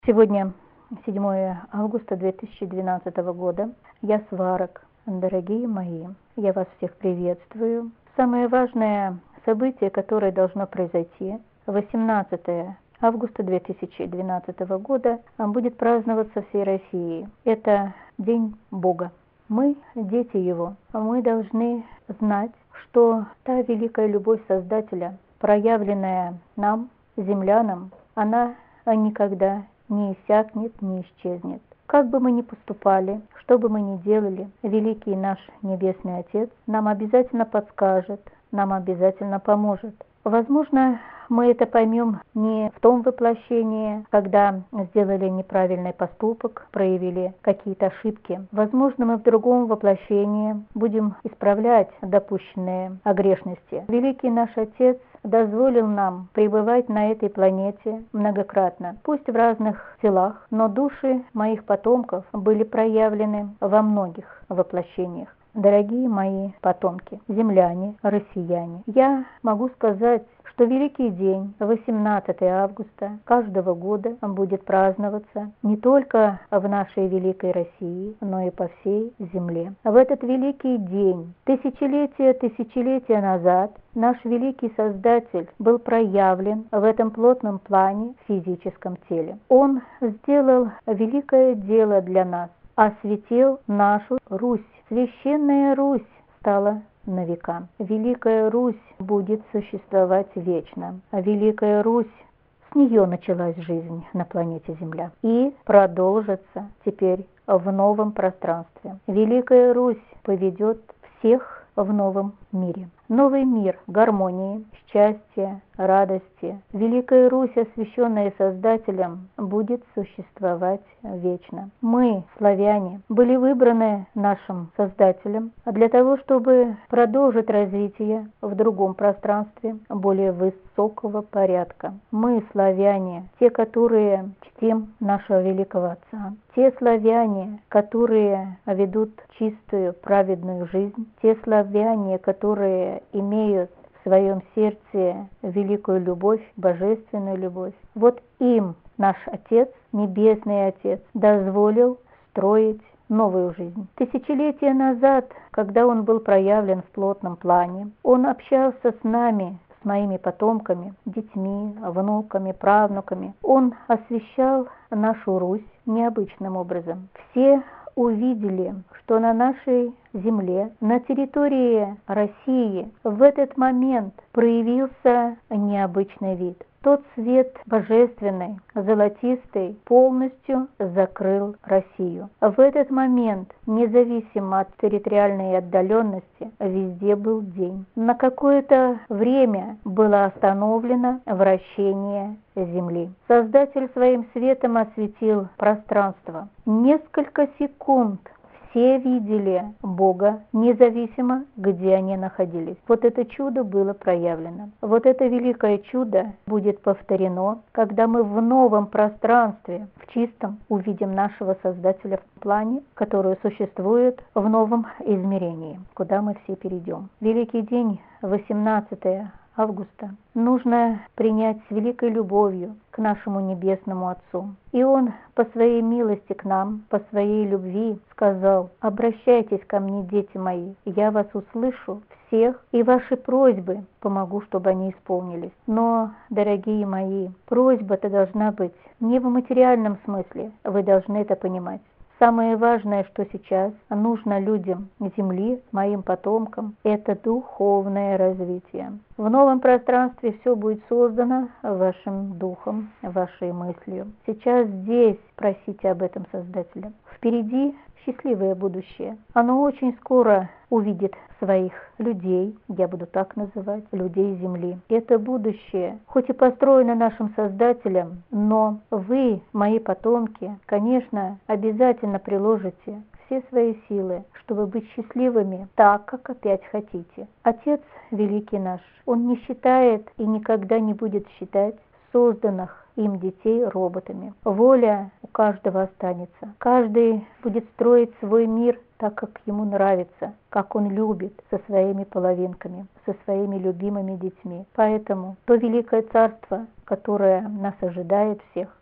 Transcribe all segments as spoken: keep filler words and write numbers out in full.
Сегодня седьмое августа две тысячи двенадцатого года. Я Сварог. Дорогие мои, я вас всех приветствую. Самое важное событие, которое должно произойти восемнадцатое августа две тысячи двенадцатого года, будет праздноваться всей Россией. Это День Бога. Мы, дети Его, мы должны знать, что та великая любовь Создателя, проявленная нам, землянам, она никогда не иссякнет, не исчезнет. Как бы мы ни поступали, что бы мы ни делали, великий наш Небесный Отец нам обязательно подскажет, нам обязательно поможет. Возможно, мы это поймем не в том воплощении, когда сделали неправильный поступок, проявили какие-то ошибки. Возможно, мы в другом воплощении будем исправлять допущенные огрешности. Великий наш Отец дозволил нам пребывать на этой планете многократно, пусть в разных телах, но души моих потомков были проявлены во многих воплощениях. Дорогие мои потомки, земляне, россияне, я могу сказать, что великий день, восемнадцатое августа каждого года, будет праздноваться не только в нашей великой России, но и по всей земле. В этот великий день, тысячелетия, тысячелетия назад, наш великий Создатель был проявлен в этом плотном плане в физическом теле. Он сделал великое дело для нас, осветил нашу Русь. Священная Русь стала на века. Великая Русь будет существовать вечно. А Великая Русь, с нее началась жизнь на планете Земля и продолжится теперь в новом пространстве. Великая Русь поведет всех в новом мире. Новый мир гармонии, счастья, радости. Великая Русь, освященная Создателем, будет существовать вечно. Мы, славяне, были выбраны нашим Создателем для того, чтобы продолжить развитие в другом пространстве более высокого порядка. Мы, славяне, те, которые чтим нашего великого Отца, те славяне, которые ведут чистую, праведную жизнь, те славяне, которые имеют в своем сердце великую любовь, божественную любовь. Вот им наш Отец, Небесный Отец, дозволил строить новую жизнь. Тысячелетия назад, когда Он был проявлен в плотном плане, Он общался с нами, с моими потомками, детьми, внуками, правнуками. Он освещал нашу Русь необычным образом. Все увидели, что на нашей земле, на территории России в этот момент проявился необычный вид. Тот свет божественный, золотистый, полностью закрыл Россию. В этот момент, независимо от территориальной отдаленности, везде был день. На какое-то время было остановлено вращение Земли. Создатель своим светом осветил пространство. Несколько секунд все видели Бога, независимо, где они находились. Вот это чудо было проявлено. Вот это великое чудо будет повторено, когда мы в новом пространстве, в чистом, увидим нашего Создателя в плане, который существует в новом измерении, куда мы все перейдем. Великий день, восемнадцатое августа, нужно принять с великой любовью к нашему Небесному Отцу. И Он по своей милости к нам, по своей любви сказал: «Обращайтесь ко мне, дети мои, я вас услышу всех, и ваши просьбы помогу, чтобы они исполнились». Но, дорогие мои, просьба-то должна быть не в материальном смысле, вы должны это понимать. Самое важное, что сейчас нужно людям Земли, моим потомкам, это духовное развитие. В новом пространстве все будет создано вашим духом, вашей мыслью. Сейчас здесь просите об этом Создателя. Впереди счастливое будущее. Оно очень скоро увидит своих людей, я буду так называть, людей Земли. Это будущее, хоть и построено нашим Создателем, но вы, мои потомки, конечно, обязательно приложите все свои силы, чтобы быть счастливыми так, как опять хотите. Отец великий наш, Он не считает и никогда не будет считать созданных им детей роботами. Воля у каждого останется. Каждый будет строить свой мир так, как ему нравится, как он любит, со своими половинками, со своими любимыми детьми. Поэтому то великое царство, которое нас ожидает всех,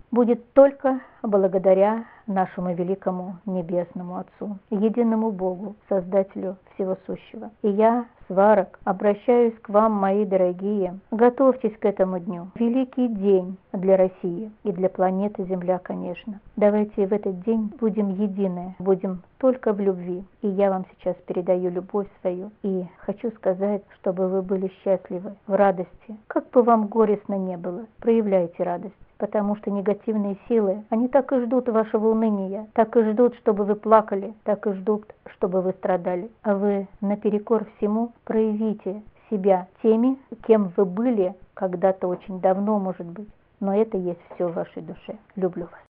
будет только благодаря нашему великому Небесному Отцу, единому Богу, Создателю Всего Сущего. И я, Сварог, обращаюсь к вам, мои дорогие, готовьтесь к этому дню. Великий день для России и для планеты Земля, конечно. Давайте в этот день будем едины, будем только в любви. И я вам сейчас передаю любовь свою. И хочу сказать, чтобы вы были счастливы, в радости. Как бы вам горестно не было, проявляйте радость. Потому что негативные силы, они так и ждут вашего уныния, так и ждут, чтобы вы плакали, так и ждут, чтобы вы страдали. А вы наперекор всему проявите себя теми, кем вы были когда-то очень давно, может быть. Но это есть все в вашей душе. Люблю вас.